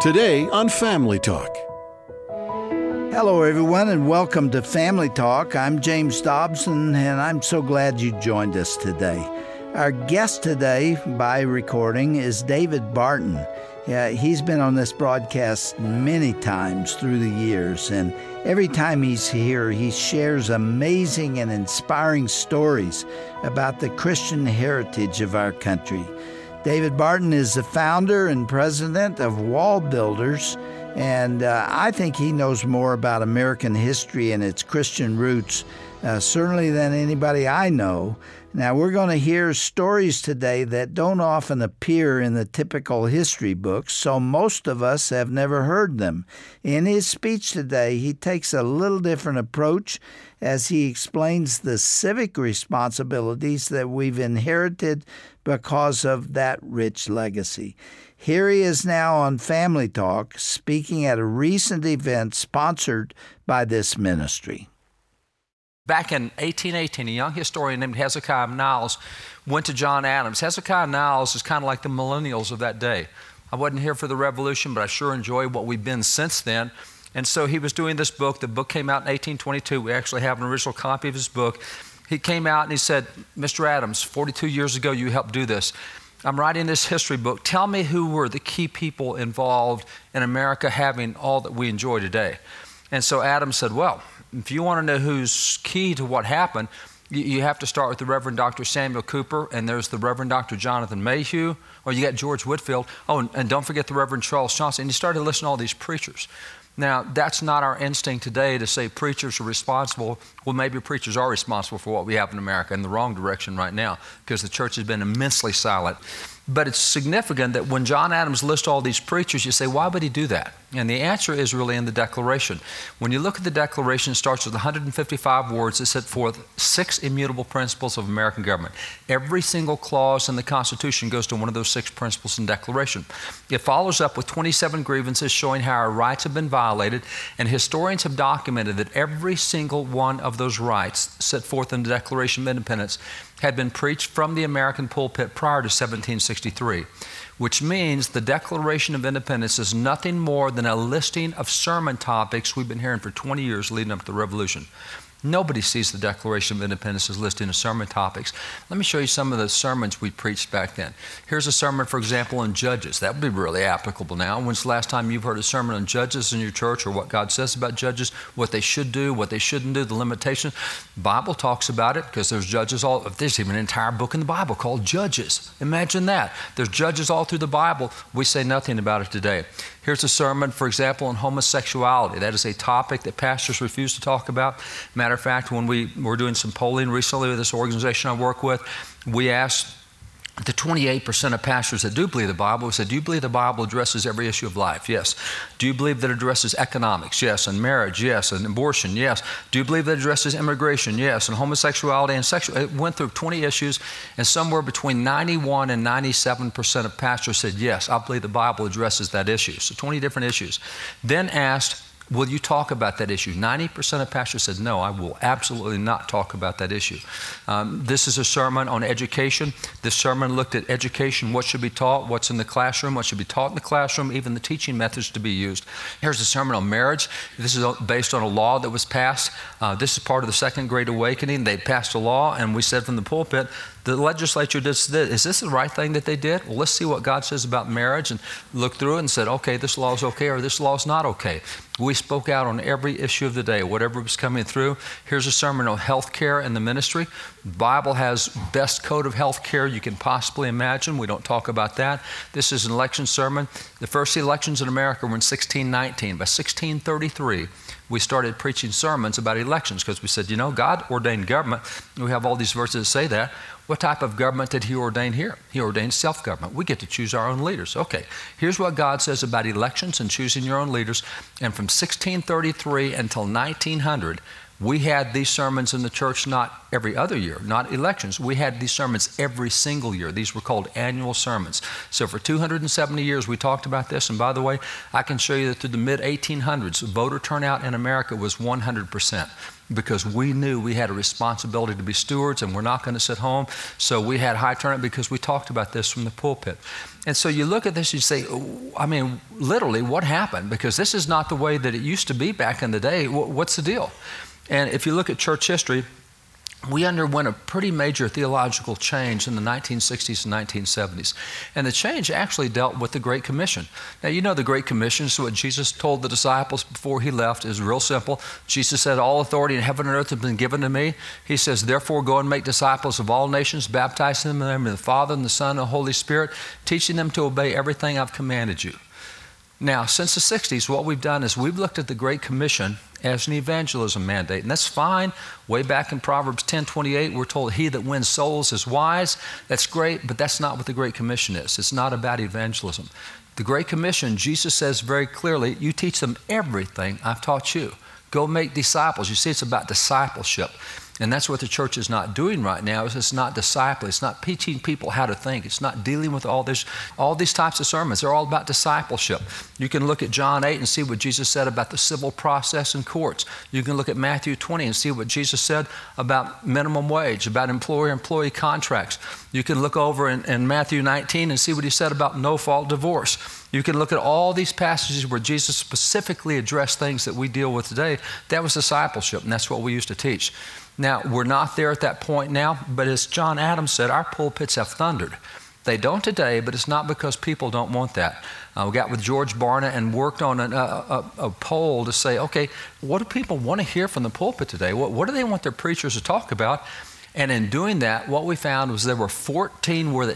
Today on Family Talk. Hello, everyone, and welcome to Family Talk. I'm James Dobson, and I'm so glad you joined us today. Our guest today, by recording, is David Barton. He's been on this broadcast many times through the years, and every time he's here, he shares amazing and inspiring stories about the Christian heritage of our country. David Barton is the founder and president of Wall Builders, and I think he knows more about American history and its Christian roots, certainly than anybody I know. Now, we're going to hear stories today that don't often appear in the typical history books, so most of us have never heard them. In his speech today, he takes a little different approach as he explains the civic responsibilities that we've inherited because of that rich legacy. Here he is now on Family Talk, speaking at a recent event sponsored by this ministry. Back in 1818, a young historian named Hezekiah Niles went to John Adams. Hezekiah Niles is kind of like the millennials of that day. I wasn't here for the revolution, but I sure enjoy what we've been since then. And so he was doing this book. The book came out in 1822. We actually have an original copy of his book. He came out and he said, Mr. Adams, 42 years ago you helped do this. I'm writing this history book. Tell me who were the key people involved in America having all that we enjoy today. And so Adams said, well, if you want to know who's key to what happened, you have to start with the Reverend Dr. Samuel Cooper, and there's the Reverend Dr. Jonathan Mayhew, or you got George Whitefield. Oh, and don't forget the Reverend Charles Johnson. And you started listening to all these preachers. Now, that's not our instinct today to say preachers are responsible. Well, maybe preachers are responsible for what we have in America in the wrong direction right now because the church has been immensely silent. But it's significant that when John Adams lists all these preachers, you say, why would he do that? And the answer is really in the Declaration. When you look at the Declaration, it starts with 155 words that set forth 6 immutable principles of American government. Every single clause in the Constitution goes to one of those 6 principles in Declaration. It follows up with 27 grievances showing how our rights have been violated, and historians have documented that every single one of those rights set forth in the Declaration of Independence had been preached from the American pulpit prior to 1763, which means the Declaration of Independence is nothing more than a listing of sermon topics we've been hearing for 20 years leading up to the Revolution. Nobody sees the Declaration of Independence as listing of sermon topics. Let me show you some of the sermons we preached back then. Here's a sermon, for example, on Judges. That would be really applicable now. When's the last time you've heard a sermon on Judges in your church, or what God says about Judges, what they should do, what they shouldn't do, the limitations? The Bible talks about it because there's Judges all. There's even an entire book in the Bible called Judges. Imagine that. There's Judges all through the Bible. We say nothing about it today. Here's a sermon, for example, on homosexuality. That is a topic that pastors refuse to talk about. Matter of fact, when we were doing some polling recently with this organization I work with, we asked the 28% of pastors that do believe the Bible, we said, do you believe the Bible addresses every issue of life? Yes. Do you believe that it addresses economics? Yes. And marriage? Yes. And abortion? Yes. Do you believe that it addresses immigration? Yes. And homosexuality and sexual? It went through 20 issues, and somewhere between 91 and 97% of pastors said, yes, I believe the Bible addresses that issue. So 20 different issues. Then asked, will you talk about that issue? 90% of pastors said, no, I will absolutely not talk about that issue. This is a sermon on education. This sermon looked at education, what should be taught, what's in the classroom, what should be taught in the classroom, even the teaching methods to be used. Here's a sermon on marriage. This is based on a law that was passed. This is part of the Second Great Awakening. They passed a law, and we said from the pulpit, the legislature just did. Is this the right thing that they did? Well, let's see what God says about marriage, and looked through it and said, okay, this law is okay, or this law is not okay. We spoke out on every issue of the day, whatever was coming through. Here's a sermon on health care and the ministry. The Bible has best code of health care you can possibly imagine. We don't talk about that. This is an election sermon. The first elections in America were in 1619. By 1633, we started preaching sermons about elections because we said, you know, God ordained government. We have all these verses that say that. What type of government did he ordain here? He ordained self-government. We get to choose our own leaders. Okay, here's what God says about elections and choosing your own leaders. And from 1633 until 1900, We had these sermons in the church not every other year, not elections. We had these sermons every single year. These were called annual sermons. So for 270 years, we talked about this. And by the way, I can show you that through the mid-1800s, voter turnout in America was 100%. Because we knew we had a responsibility to be stewards and we're not going to sit home. So we had high turnout because we talked about this from the pulpit. And so you look at this, you say, I mean, literally, what happened? Because this is not the way that it used to be back in the day. What's the deal? And if you look at church history, we underwent a pretty major theological change in the 1960s and 1970s. And the change actually dealt with the Great Commission. Now, you know the Great Commission, so what Jesus told the disciples before he left is real simple. Jesus said, all authority in heaven and earth has been given to me. He says, therefore, go and make disciples of all nations, baptizing them in the name of the Father and the Son and the Holy Spirit, teaching them to obey everything I've commanded you. Now, since the 60s, what we've done is we've looked at the Great Commission as an evangelism mandate, and that's fine. Way back in Proverbs 10:28, we're told he that wins souls is wise. That's great, but that's not what the Great Commission is. It's not about evangelism. The Great Commission, Jesus says very clearly, you teach them everything I've taught you. Go make disciples. You see, it's about discipleship. And that's what the church is not doing right now. Is it's not discipling. It's not teaching people how to think. It's not dealing with all these types of sermons. They're all about discipleship. You can look at John 8 and see what Jesus said about the civil process in courts. You can look at Matthew 20 and see what Jesus said about minimum wage, about employer-employee contracts. You can look over in Matthew 19 and see what he said about no-fault divorce. You can look at all these passages where Jesus specifically addressed things that we deal with today. That was discipleship, and that's what we used to teach. Now, we're not there at that point now, but as John Adams said, our pulpits have thundered. They don't today, but it's not because people don't want that. We got with George Barna and worked on a poll to say, okay, what do people want to hear from the pulpit today? What do they want their preachers to talk about? And in doing that, what we found was there were 14 where that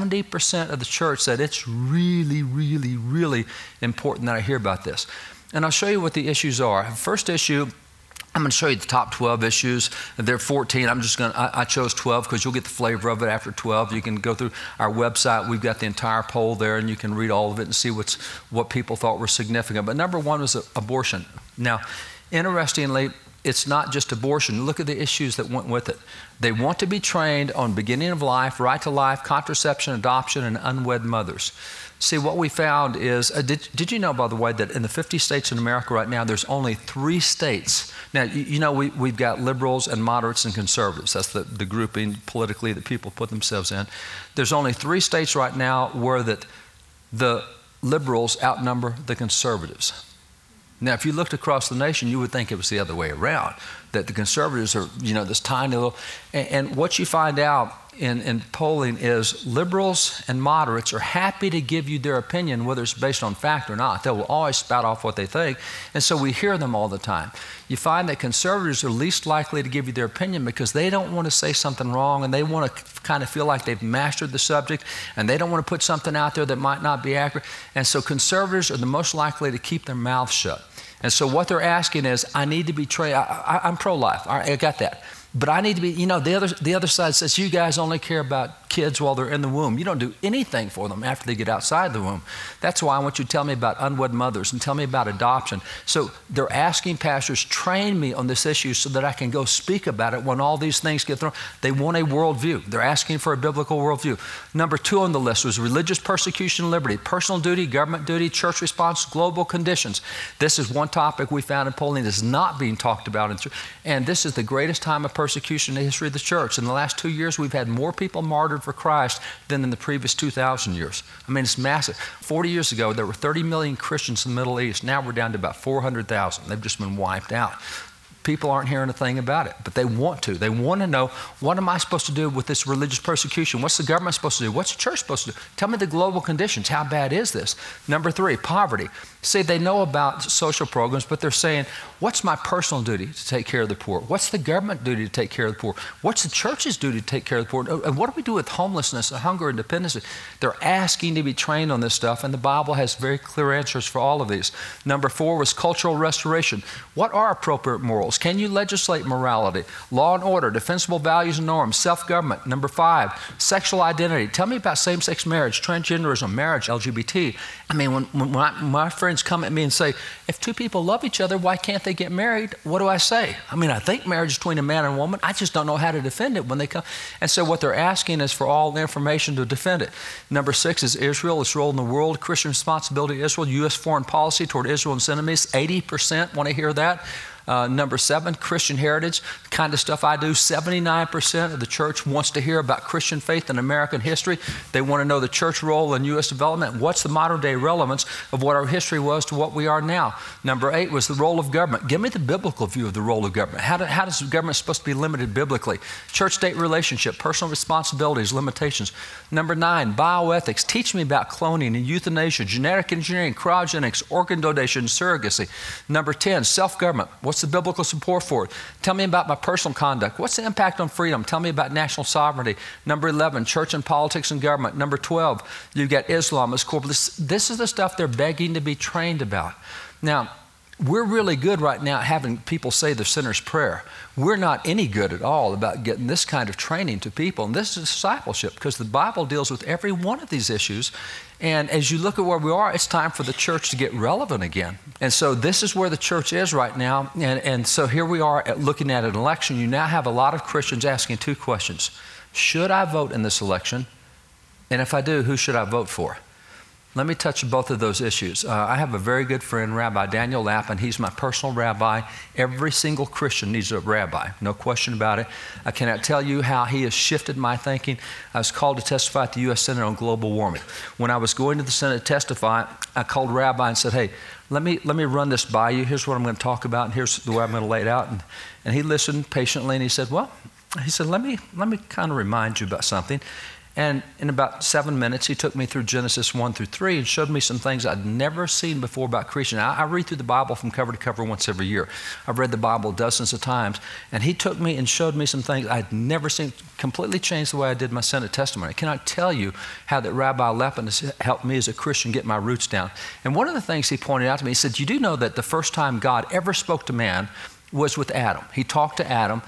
70% of the church said it's really, really, really important that I hear about this. And I'll show you what the issues are. First issue, I'm going to show you the top 12 issues. There are 14. I chose 12 because you'll get the flavor of it after 12. You can go through our website. We've got the entire poll there, and you can read all of it and see what people thought were significant. But number one was abortion. Now, interestingly, it's not just abortion. Look at the issues that went with it. They want to be trained on beginning of life, right to life, contraception, adoption, and unwed mothers. See, what we found is, did you know, by the way, that in the 50 states in America right now, there's only 3 states. Now, you know, we've got liberals and moderates and conservatives. That's the grouping politically that people put themselves in. There's only 3 states right now where that the liberals outnumber the conservatives. Now, if you looked across the nation, you would think it was the other way around, that the conservatives are, you know, this tiny little, and what you find out in polling is liberals and moderates are happy to give you their opinion, whether it's based on fact or not. They will always spout off what they think, and so we hear them all the time. You find that conservatives are least likely to give you their opinion because they don't want to say something wrong, and they want to kind of feel like they've mastered the subject, and they don't want to put something out there that might not be accurate. And so conservatives are the most likely to keep their mouths shut. And so what they're asking is, I need to be trained. I'm pro-life. All right, I got that. But I need to be, you know, the other side says you guys only care about kids while they're in the womb. You don't do anything for them after they get outside the womb. That's why I want you to tell me about unwed mothers and tell me about adoption. So they're asking pastors, train me on this issue so that I can go speak about it when all these things get thrown. They want a worldview. They're asking for a biblical worldview. Number 2 on the list was religious persecution and liberty, personal duty, government duty, church response, global conditions. This is one topic we found in polling that's not being talked about. And this is the greatest time of persecution in the history of the church. In the last 2 years, we've had more people martyred for Christ than in the previous 2,000 years. I mean, it's massive. 40 years ago, there were 30 million Christians in the Middle East. Now we're down to about 400,000. They've just been wiped out. People aren't hearing a thing about it, but they want to. They want to know, what am I supposed to do with this religious persecution? What's the government supposed to do? What's the church supposed to do? Tell me the global conditions. How bad is this? Number 3, poverty. See, they know about social programs, but they're saying, what's my personal duty to take care of the poor? What's the government duty to take care of the poor? What's the church's duty to take care of the poor? And what do we do with homelessness and hunger and dependency? They're asking to be trained on this stuff, and the Bible has very clear answers for all of these. Number 4 was cultural restoration. What are appropriate morals? ethics? Can you legislate morality? Law and order, defensible values and norms, self-government. Number 5, sexual identity. Tell me about same-sex marriage, transgenderism, marriage, LGBT. I mean, when my friends come at me and say, if two people love each other, why can't they get married? What do I say? I mean, I think marriage is between a man and a woman. I just don't know how to defend it when they come. And so what they're asking is for all the information to defend it. Number 6 is Israel, its role in the world, Christian responsibility to Israel, U.S. foreign policy toward Israel and its enemies. 80% want to hear that. Number 7, Christian heritage, the kind of stuff I do. 79% of the church wants to hear about Christian faith and American history. They want to know the church role in U.S. development. What's the modern day relevance of what our history was to what we are now? Number 8 was the role of government. Give me the biblical view of the role of government. How does government supposed to be limited biblically? Church-state relationship, personal responsibilities, limitations. Number 9, bioethics. Teach me about cloning and euthanasia, genetic engineering, cryogenics, organ donation, surrogacy. Number 10, self-government. What's the biblical support for it? Tell me about my personal conduct. What's the impact on freedom? Tell me about national sovereignty. Number 11, church and politics and government. Number 12, you've got Islam as core. This is the stuff they're begging to be trained about. Now, we're really good right now at having people say the sinner's prayer. We're not any good at all about getting this kind of training to people. And this is discipleship because the Bible deals with every one of these issues. And as you look at where we are, it's time for the church to get relevant again. And so this is where the church is right now. And so here we are looking at an election. You now have a lot of Christians asking 2 questions. Should I vote in this election? And if I do, who should I vote for? Let me touch both of those issues. I have a very good friend, Rabbi Daniel Lappin. He's my personal rabbi. Every single Christian needs a rabbi, no question about it. I cannot tell you how he has shifted my thinking. I was called to testify at the U.S. Senate on global warming. When I was going to the Senate to testify, I called Rabbi and said, hey, let me run this by you. Here's what I'm going to talk about, and here's the way I'm going to lay it out. And he listened patiently, and he said, let me kind of remind you about something. And in about 7 minutes, he took me through Genesis 1 through 3 and showed me some things I'd never seen before about creation. I read through the Bible from cover to cover once every year. I've read the Bible dozens of times. And he took me and showed me some things I'd never seen, completely changed the way I did my Senate testimony. I cannot tell you how that Rabbi Lappin has helped me as a Christian get my roots down. And one of the things he pointed out to me, he said, you do know that the first time God ever spoke to man was with Adam. He talked to Adam,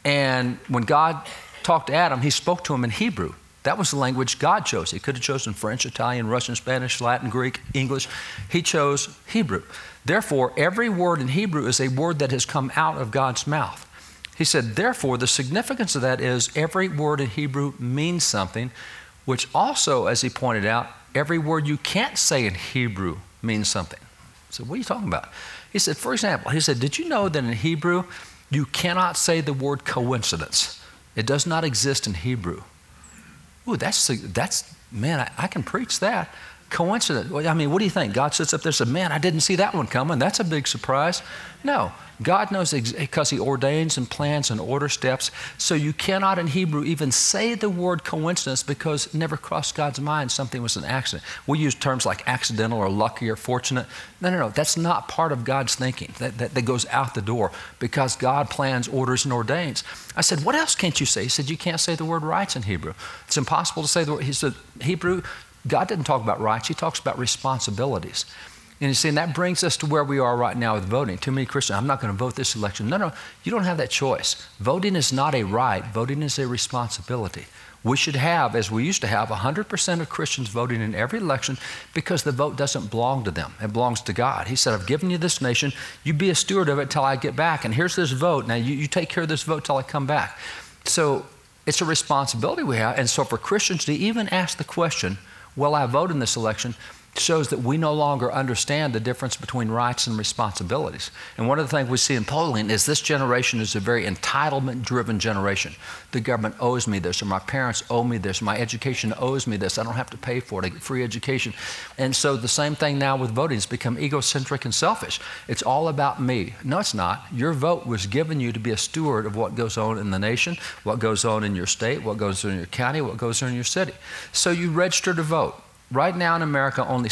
and when God talked to Adam, he spoke to him in Hebrew. That was the language God chose. He could have chosen French, Italian, Russian, Spanish, Latin, Greek, English. He chose Hebrew. Therefore, every word in Hebrew is a word that has come out of God's mouth. He said, therefore, the significance of that is every word in Hebrew means something, which also, as he pointed out, every word you can't say in Hebrew means something. I said, what are you talking about? He said, for example, he said, did you know that in Hebrew, you cannot say the word coincidence? It does not exist in Hebrew. Ooh, that's man, I can preach that. Coincidence. I mean, what do you think? God sits up there and says, man, I didn't see that one coming. That's a big surprise. No, God knows because he ordains and plans and orders steps. So you cannot in Hebrew even say the word coincidence because it never crossed God's mind something was an accident. We use terms like accidental or lucky or fortunate. No. That's not part of God's thinking. That goes out the door because God plans, orders, and ordains. I said, what else can't you say? He said, you can't say the word rights in Hebrew. It's impossible to say the word. He said, Hebrew, God didn't talk about rights. He talks about responsibilities. And you see, and that brings us to where we are right now with voting. Too many Christians, I'm not going to vote this election. No, you don't have that choice. Voting is not a right. Voting is a responsibility. We should have, as we used to have, 100% of Christians voting in every election because the vote doesn't belong to them. It belongs to God. He said, I've given you this nation. You be a steward of it till I get back. And here's this vote. Now, you take care of this vote till I come back. So it's a responsibility we have. And so for Christians to even ask the question, will I vote in this election, shows that we no longer understand the difference between rights and responsibilities. And one of the things we see in polling is this generation is a very entitlement-driven generation. The government owes me this, or my parents owe me this, or my education owes me this. I don't have to pay for it. I get free education. And so the same thing now with voting. It's become egocentric and selfish. It's all about me. No, it's not. Your vote was given you to be a steward of what goes on in the nation, what goes on in your state, what goes on in your county, what goes on in your city. So you register to vote. Right now in America, only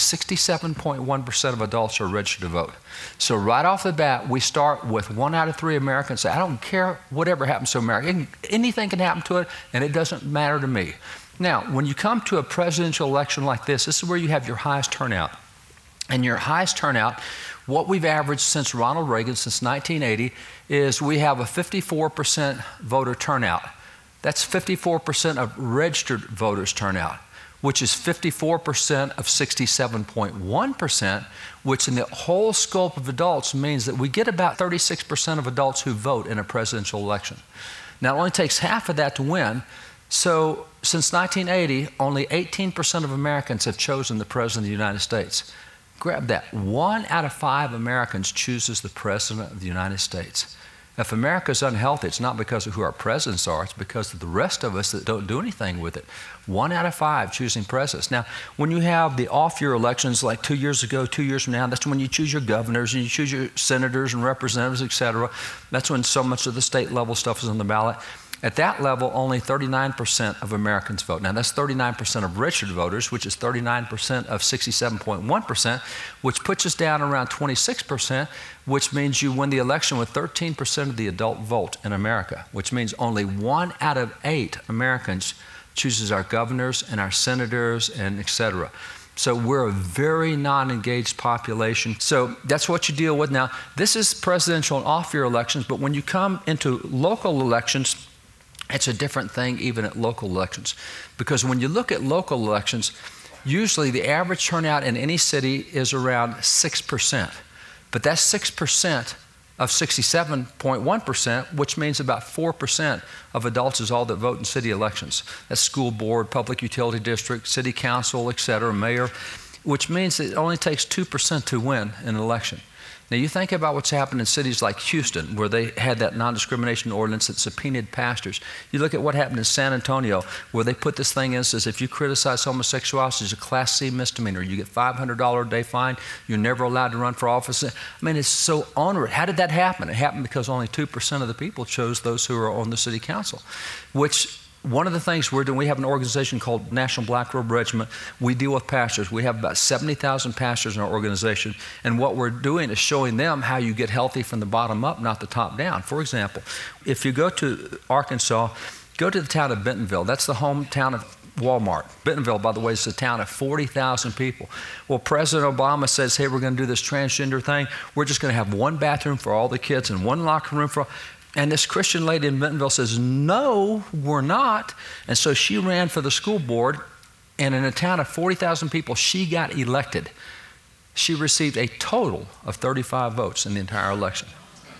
67.1% of adults are registered to vote. So right off the bat, we start with 1 out of 3 Americans say, I don't care whatever happens to America. Anything can happen to it, and it doesn't matter to me. Now, when you come to a presidential election like this is where you have your highest turnout. And your highest turnout, what we've averaged since Ronald Reagan, since 1980, is we have a 54% voter turnout. That's 54% of registered voters turnout, which is 54% of 67.1%, which in the whole scope of adults means that we get about 36% of adults who vote in a presidential election. Now, it only takes half of that to win. So since 1980, only 18% of Americans have chosen the President of the United States. Grab that. 1 out of 5 Americans chooses the President of the United States. If America's unhealthy, it's not because of who our presidents are, it's because of the rest of us that don't do anything with it. 1 out of 5 choosing presidents. Now, when you have the off-year elections like 2 years ago, 2 years from now, that's when you choose your governors and you choose your senators and representatives, et cetera. That's when so much of the state level stuff is on the ballot. At that level, only 39% of Americans vote. Now, that's 39% of registered voters, which is 39% of 67.1%, which puts us down around 26%, which means you win the election with 13% of the adult vote in America, which means only 1 out of 8 Americans chooses our governors and our senators and et cetera. So we're a very non-engaged population. So that's what you deal with. Now, this is presidential and off-year elections, but when you come into local elections, it's a different thing even at local elections. Because when you look at local elections, usually the average turnout in any city is around 6%. But that's 6% of 67.1%, which means about 4% of adults is all that vote in city elections. That's school board, public utility district, city council, et cetera, mayor, which means it only takes 2% to win an election. Now, you think about what's happened in cities like Houston, where they had that non-discrimination ordinance that subpoenaed pastors. You look at what happened in San Antonio, where they put this thing in that says if you criticize homosexuality, it's a Class C misdemeanor. You get $500 a day fine. You're never allowed to run for office. I mean, it's so onerous. How did that happen? It happened because only 2% of the people chose those who are on the city council, which one of the things we're doing, we have an organization called National Black Robe Regiment. We deal with pastors. We have about 70,000 pastors in our organization. And what we're doing is showing them how you get healthy from the bottom up, not the top down. For example, if you go to Arkansas, go to the town of Bentonville. That's the hometown of Walmart. Bentonville, by the way, is a town of 40,000 people. Well, President Obama says, hey, we're going to do this transgender thing. We're just going to have one bathroom for all the kids and one locker room for all. And this Christian lady in Bentonville says, no, we're not. And so she ran for the school board, and in a town of 40,000 people, she got elected. She received a total of 35 votes in the entire election.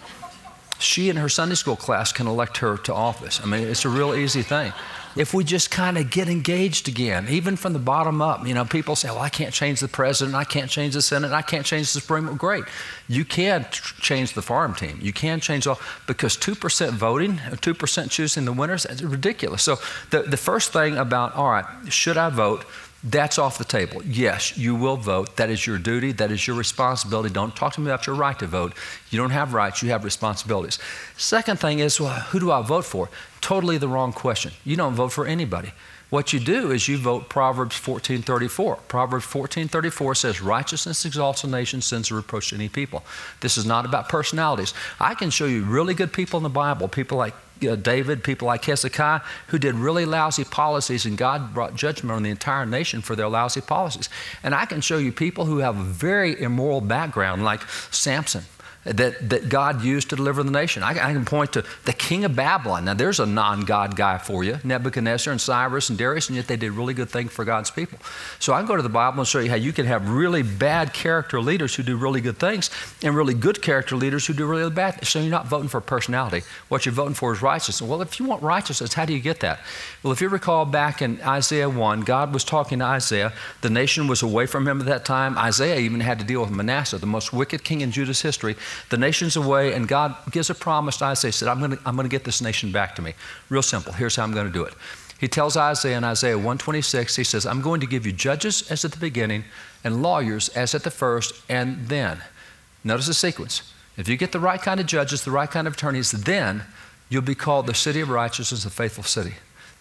She and her Sunday school class can elect her to office. I mean, it's a real easy thing. If we just kind of get engaged again, even from the bottom up, you know, people say, well, I can't change the president, I can't change the Senate, I can't change the Supreme Court. Great. You can change the farm team. You can change all, because 2% voting, 2% choosing the winners, it's ridiculous. So the first thing about, all right, should I vote? That's off the table. Yes, you will vote. That is your duty. That is your responsibility. Don't talk to me about your right to vote. You don't have rights. You have responsibilities. Second thing is, well, who do I vote for? Totally the wrong question. You don't vote for anybody. What you do is you vote Proverbs 14:34. Proverbs 14:34 says, righteousness exalts a nation, sins a reproach to any people. This is not about personalities. I can show you really good people in the Bible, people like David, people like Hezekiah, who did really lousy policies, and God brought judgment on the entire nation for their lousy policies. And I can show you people who have a very immoral background, like Samson, that God used to deliver the nation. I can point to the king of Babylon. Now, there's a non-God guy for you, Nebuchadnezzar and Cyrus and Darius, and yet they did really good things for God's people. So I can go to the Bible and show you how you can have really bad character leaders who do really good things and really good character leaders who do really bad things. So you're not voting for personality. What you're voting for is righteousness. Well, if you want righteousness, how do you get that? Well, if you recall back in Isaiah 1, God was talking to Isaiah. The nation was away from him at that time. Isaiah even had to deal with Manasseh, the most wicked king in Judah's history. The nation's away, and God gives a promise to Isaiah. He said, I'm going to get this nation back to me. Real simple. Here's how I'm going to do it. He tells Isaiah in Isaiah 1:26, he says, I'm going to give you judges as at the beginning and lawyers as at the first, and then. Notice the sequence. If you get the right kind of judges, the right kind of attorneys, then you'll be called the city of righteousness, the faithful city.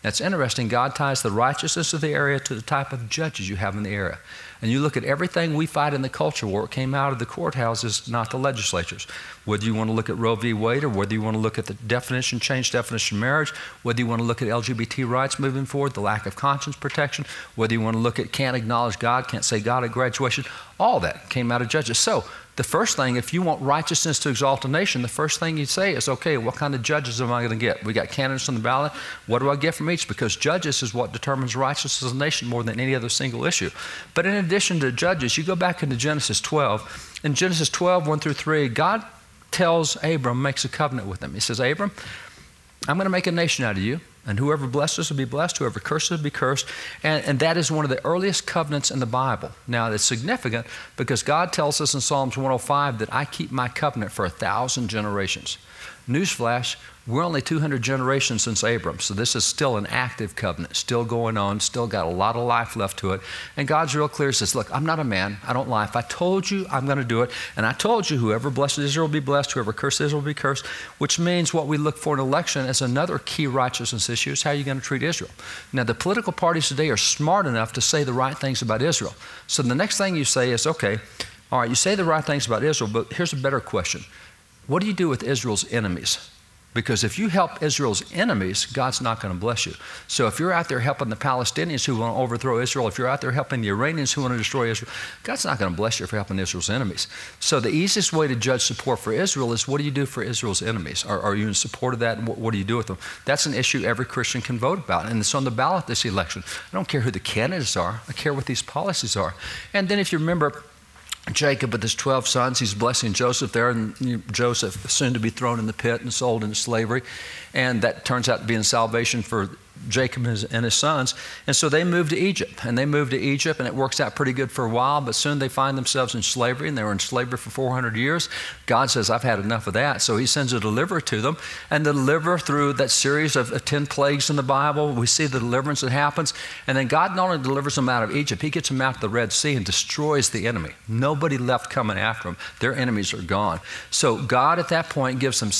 That's interesting. God ties the righteousness of the area to the type of judges you have in the area. And you look at everything we fight in the culture war, it came out of the courthouses, not the legislatures. Whether you want to look at Roe v. Wade, or whether you want to look at the change definition of marriage, whether you want to look at LGBT rights moving forward, the lack of conscience protection, whether you want to look at can't acknowledge God, can't say God at graduation, all that came out of judges. So the first thing, if you want righteousness to exalt a nation, the first thing you say is, okay, what kind of judges am I going to get? We got candidates on the ballot. What do I get from each? Because judges is what determines righteousness of a nation more than any other single issue. But in addition to judges, you go back into Genesis 12. In Genesis 12, 1 through 3, God tells Abram, makes a covenant with him. He says, Abram, I'm going to make a nation out of you, and whoever blesses will be blessed, whoever curses will be cursed. And that is one of the earliest covenants in the Bible. Now, it's significant because God tells us in Psalms 105 that I keep my covenant for 1,000 generations. Newsflash, we're only 200 generations since Abram, so this is still an active covenant, still going on, still got a lot of life left to it. And God's real clear, says, look, I'm not a man, I don't lie. If I told you, I'm going to do it. And I told you, whoever blesses Israel will be blessed, whoever curses Israel will be cursed, which means what we look for in election as another key righteousness issue is how you're going to treat Israel. Now, the political parties today are smart enough to say the right things about Israel. So the next thing you say is, okay, all right, you say the right things about Israel, but here's a better question. What do you do with Israel's enemies? Because if you help Israel's enemies, God's not going to bless you. So if you're out there helping the Palestinians who want to overthrow Israel, if you're out there helping the Iranians who want to destroy Israel, God's not going to bless you for helping Israel's enemies. So the easiest way to judge support for Israel is, what do you do for Israel's enemies? Are you in support of that? And what do you do with them? That's an issue every Christian can vote about. And it's on the ballot this election. I don't care who the candidates are. I care what these policies are. And then if you remember, Jacob with his 12 sons, he's blessing Joseph there, and Joseph soon to be thrown in the pit and sold into slavery. And that turns out to be in salvation for Jacob and his sons. And so they moved to Egypt, and it works out pretty good for a while, but soon they find themselves in slavery, and they were in slavery for 400 years. God says, I've had enough of that. So he sends a deliverer to them, and the deliverer, through that series of 10 plagues in the Bible, we see the deliverance that happens. And then God not only delivers them out of Egypt, he gets them out to the Red Sea and destroys the enemy. Nobody left coming after them. Their enemies are gone. So God at that point gives them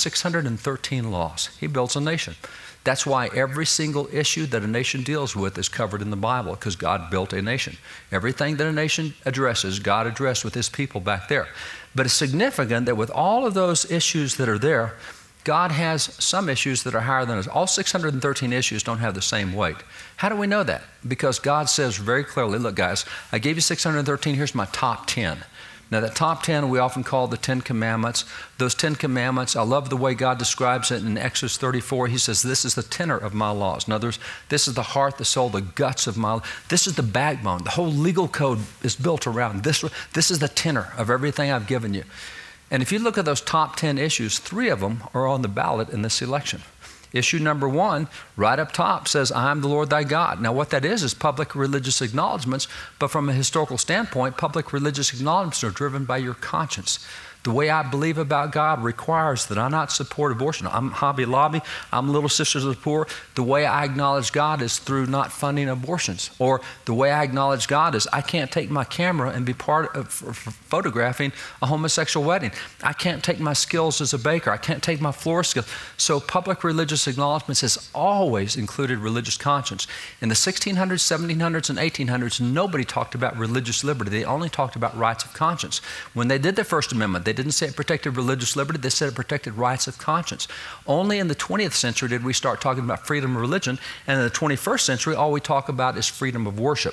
613 laws. He builds a nation. That's why every single issue that a nation deals with is covered in the Bible, because God built a nation. Everything that a nation addresses, God addressed with his people back there. But it's significant that with all of those issues that are there, God has some issues that are higher than us. All 613 issues don't have the same weight. How do we know that? Because God says very clearly, look guys, I gave you 613, here's my top 10. Now, that top 10 we often call the 10 Commandments. Those 10 Commandments, I love the way God describes it in Exodus 34. He says, this is the tenor of my laws. In other words, this is the heart, the soul, the guts of my laws. This is the backbone. The whole legal code is built around this. This is the tenor of everything I've given you. And if you look at those top 10 issues, 3 of them are on the ballot in this election. Issue number 1, right up top, says, I am the Lord thy God. Now, what that is public religious acknowledgments, but from a historical standpoint, public religious acknowledgments are driven by your conscience. The way I believe about God requires that I not support abortion. I'm Hobby Lobby. I'm Little Sisters of the Poor. The way I acknowledge God is through not funding abortions. Or the way I acknowledge God is I can't take my camera and be part of photographing a homosexual wedding. I can't take my skills as a baker. I can't take my florist skills. So public religious acknowledgments has always included religious conscience. In the 1600s, 1700s, and 1800s, nobody talked about religious liberty. They only talked about rights of conscience. When they did the First Amendment, they didn't say it protected religious liberty, they said it protected rights of conscience. Only in the 20th century did we start talking about freedom of religion, and in the 21st century, all we talk about is freedom of worship.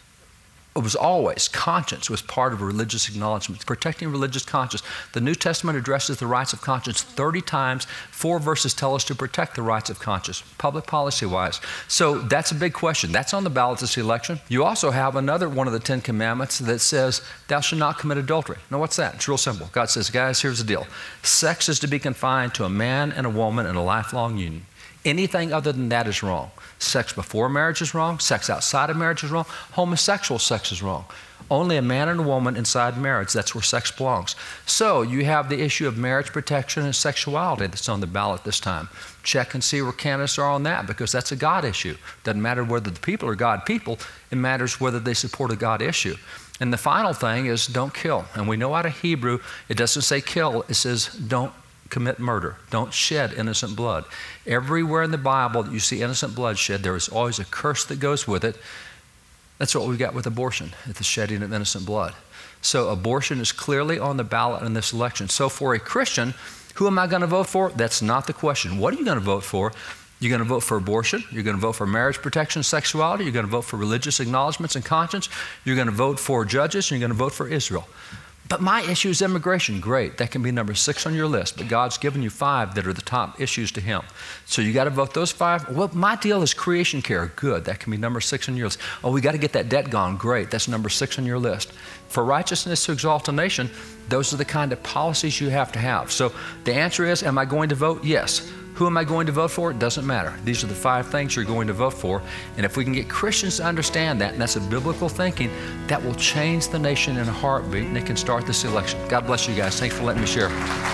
It was always, conscience was part of a religious acknowledgement, protecting religious conscience. The New Testament addresses the rights of conscience 30 times. 4 verses tell us to protect the rights of conscience, public policy-wise. So that's a big question. That's on the ballot this election. You also have another one of the 10 Commandments that says, thou shalt not commit adultery. Now what's that? It's real simple. God says, guys, here's the deal. Sex is to be confined to a man and a woman in a lifelong union. Anything other than that is wrong. Sex before marriage is wrong. Sex outside of marriage is wrong. Homosexual sex is wrong. Only a man and a woman inside marriage, that's where sex belongs. So you have the issue of marriage protection and sexuality that's on the ballot this time. Check and see where candidates are on that, because that's a God issue. Doesn't matter whether the people are God people, it matters whether they support a God issue. And the final thing is don't kill. And we know out of Hebrew, it doesn't say kill, it says don't commit murder. Don't shed innocent blood. Everywhere in the Bible that you see innocent blood shed, there is always a curse that goes with it. That's what we got with abortion, the shedding of innocent blood. So abortion is clearly on the ballot in this election. So for a Christian, who am I going to vote for? That's not the question. What are you going to vote for? You're going to vote for abortion. You're going to vote for marriage protection, sexuality. You're going to vote for religious acknowledgments and conscience. You're going to vote for judges. And you're going to vote for Israel. But my issue is immigration. Great. That can be number 6 on your list. But God's given you 5 that are the top issues to him. So you got to vote those 5. Well, my deal is creation care. Good. That can be number 6 on your list. Oh, we got to get that debt gone. Great. That's number 6 on your list. For righteousness to exalt a nation, those are the kind of policies you have to have. So the answer is, am I going to vote? Yes. Who am I going to vote for? It doesn't matter. These are the 5 things you're going to vote for. And if we can get Christians to understand that, and that's a biblical thinking, that will change the nation in a heartbeat, and it can start this election. God bless you guys. Thanks for letting me share.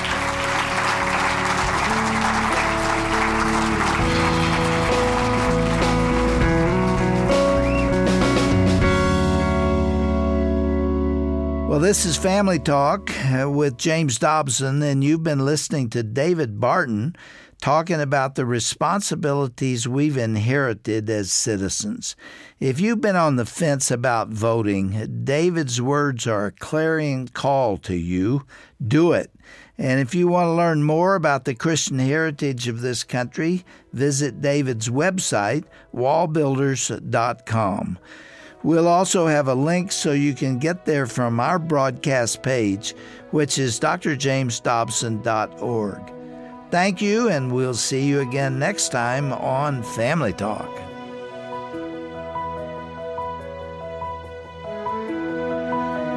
Well, this is Family Talk with James Dobson, and you've been listening to David Barton talking about the responsibilities we've inherited as citizens. If you've been on the fence about voting, David's words are a clarion call to you. Do it. And if you want to learn more about the Christian heritage of this country, visit David's website, wallbuilders.com. We'll also have a link so you can get there from our broadcast page, which is drjamesdobson.org. Thank you, and we'll see you again next time on Family Talk.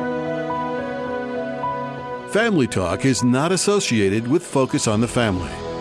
Family Talk is not associated with Focus on the Family.